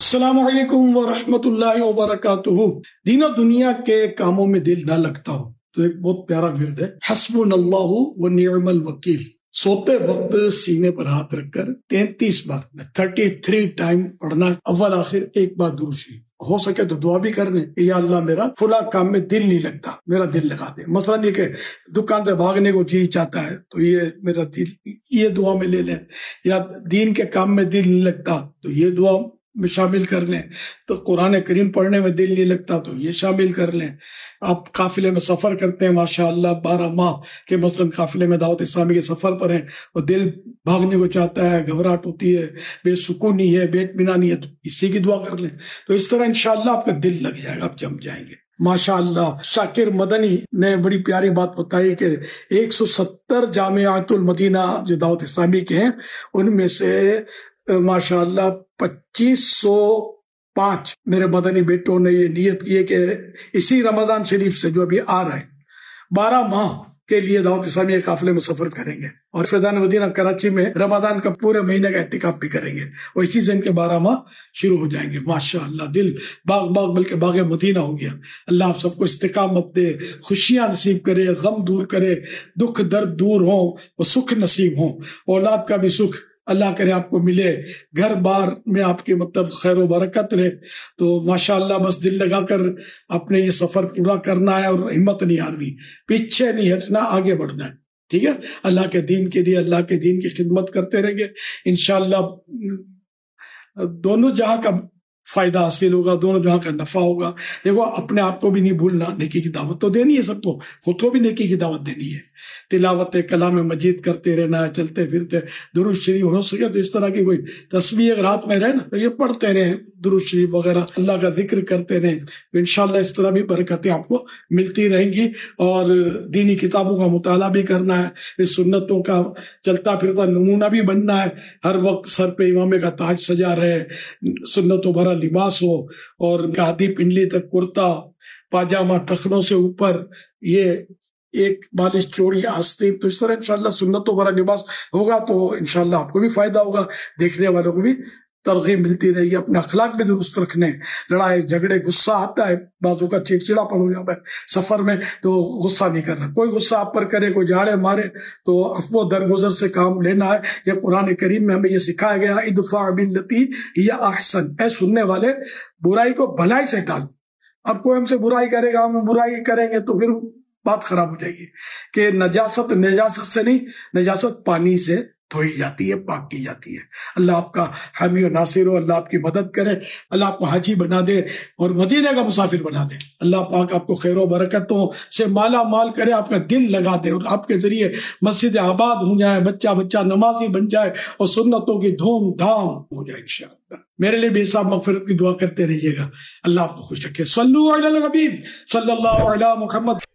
السلام علیکم ورحمۃ اللہ وبرکاتہ۔ دین و دنیا کے کاموں میں دل نہ لگتا ہو تو ایک بہت پیارا ورد ہے، حسبنا اللہ ونعم الوکیل۔ سوتے وقت سینے پر ہاتھ رکھ کر 33 بار 33 ٹائم پڑھنا، اول آخر ایک بار درود شریف۔ ہو سکے تو دعا بھی کر دیں کہ یا اللہ میرا فلاں کام میں دل نہیں لگتا، میرا دل لگا دے۔ مثلا یہ کہ دکان سے بھاگنے کو جی چاہتا ہے تو یہ میرا دل، یہ دعا میں لے لیں، یا دین کے کام میں دل نہیں لگتا تو یہ دعا میں شامل کر لیں، تو قرآن کریم پڑھنے میں دل نہیں لگتا تو یہ شامل کر لیں۔ آپ قافلے میں سفر کرتے ہیں ماشاءاللہ 12 ماہ کے مثلا قافلے میں دعوت اسلامی کے سفر پر ہیں اور دل بھاگنے کو چاہتا ہے، گھبراہٹ ہوتی ہے، بے سکونی ہے، بے اطمینانی ہے، تو اسی کی دعا کر لیں، تو اس طرح انشاءاللہ آپ کا دل لگ جائے گا، آپ جم جائیں گے ماشاءاللہ۔ شاکر مدنی نے بڑی پیاری بات بتائی کہ 170 جامعات المدینہ جو دعوت اسلامی کے ہیں ان میں سے ماشاءاللہ 2505 میرے مدنی بیٹوں نے یہ نیت کی ہے کہ اسی رمضان شریف سے جو ابھی آ رہا ہے 12 ماہ کے لیے دعوت اسلامی کے قافلے میں سفر کریں گے، اور فیضان مدینہ کراچی میں رمضان کا پورے مہینے کا اعتکاف بھی کریں گے، اور اسی سے ان کے 12 ماہ شروع ہو جائیں گے ماشاءاللہ۔ دل باغ باغ بلکہ باغ مدینہ ہو گیا۔ اللہ آپ سب کو استقامت دے، خوشیاں نصیب کرے، غم دور کرے، دکھ درد دور ہوں اور سکھ نصیب ہوں، اولاد کا بھی سکھ اللہ کرے آپ کو ملے، گھر بار میں آپ کی مطلب خیر و برکت رہے۔ تو ماشاءاللہ بس دل لگا کر اپنے یہ سفر پورا کرنا ہے، اور ہمت نہیں ہارنی، پیچھے نہیں ہٹنا، آگے بڑھنا ہے، ٹھیک ہے۔ اللہ کے دین کے لیے، اللہ کے دین کی خدمت کرتے رہیں گے انشاءاللہ، دونوں جہاں کا فائدہ حاصل ہوگا، دونوں جہاں کا نفع ہوگا۔ دیکھو اپنے آپ کو بھی نہیں بھولنا، نیکی کی دعوت تو دینی ہے سب کو، خود کو بھی نیکی کی دعوت دینی ہے، تلاوت کلام مجید کرتے رہنا ہے، چلتے پھرتے درود شریف ہو سکے تو اس طرح کی کوئی تسبیح اگر رات میں رہے نا تو یہ پڑھتے رہیں، درود شریف وغیرہ اللہ کا ذکر کرتے رہیں، انشاءاللہ اس طرح بھی برکتیں آپ کو ملتی رہیں گی۔ اور دینی کتابوں کا مطالعہ بھی کرنا ہے، اس سنتوں کا چلتا پھرتا نمونہ بھی بننا ہے، ہر وقت سر پہ امامے کا تاج سجا رہے، سنتوں بھرا لباس ہو، اور گادی پنڈلی تک کرتا پاجامہ، ٹخنوں سے اوپر یہ ایک بالش چوڑی آستین، تو اس طرح انشاءاللہ سنتوں بھرا لباس ہوگا تو انشاءاللہ آپ کو بھی فائدہ ہوگا، دیکھنے والوں کو بھی ترغیب ملتی رہے گی۔ اپنے اخلاق بھی درست رکھنے، لڑائی جھگڑے، غصہ آتا ہے بعضوں کا، چڑچڑاپن ہو جاتا ہے سفر میں، تو غصہ نہیں کرنا، کوئی غصہ آپ پر کرے، کوئی جھاڑے مارے تو عفو درگزر سے کام لینا ہے۔ یہ قرآن کریم میں ہمیں یہ سکھایا گیا، ادفع باللتی ہی احسن، اے سننے والے برائی کو بھلائی سے ٹال۔ اب کوئی ہم سے برائی کرے گا، ہم برائی کریں گے تو پھر بات خراب ہو جائے گی کہ نجاست سے نہیں، نجاست پانی سے دھوئی جاتی ہے، پاک کی جاتی ہے۔ اللہ آپ کا حامی و ناصر ہو، اللہ آپ کی مدد کرے، اللہ آپ کو حاجی بنا دے اور مدینے کا مسافر بنا دے، اللہ پاک آپ کو خیر و برکتوں سے مالا مال کرے، آپ کا دل لگا دے، اور آپ کے ذریعے مسجد آباد ہو جائے، بچہ بچہ نمازی بن جائے، اور سنتوں کی دھوم دھام ہو جائے انشاءاللہ۔ میرے لیے بھی حساب مغفرت کی دعا کرتے رہیے گا۔ اللہ آپ کو خوش رکھے۔ صلو علی الحبیب صلی اللہ علی محمد۔